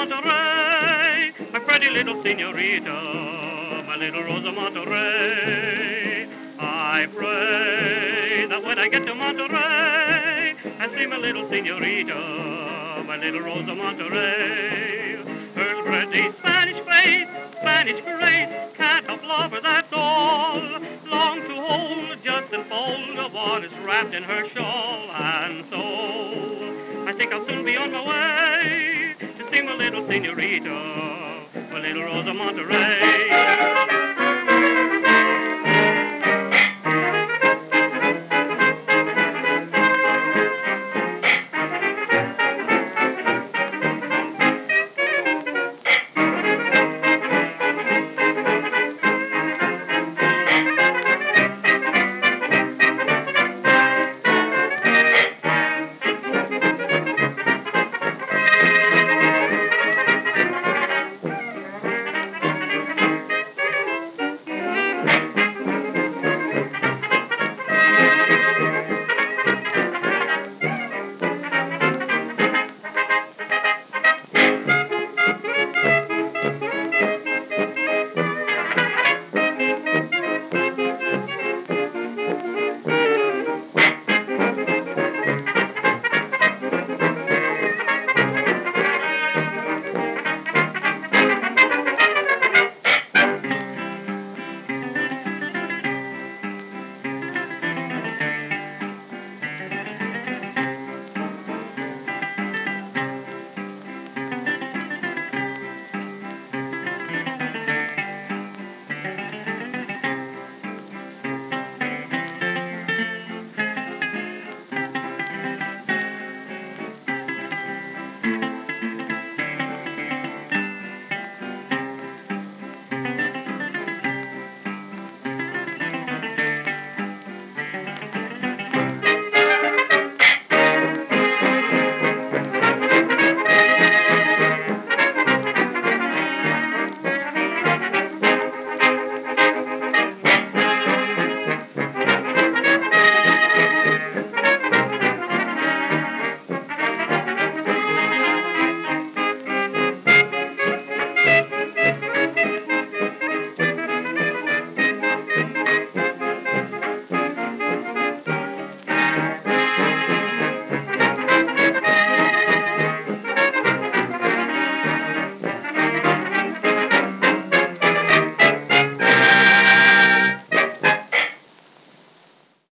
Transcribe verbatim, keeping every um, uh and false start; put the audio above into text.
Monterey, my pretty little senorita, my little Rosa Monterey. I pray that when I get to Monterey, I see my little senorita, my little Rosa Monterey. Her pretty Spanish face, Spanish grace, can't help love her, that's all. Long to hold, just enfold of what is wrapped in her shawl. And so, I think I'll soon be on my way to see my little senorita, my little Rosa Monterey.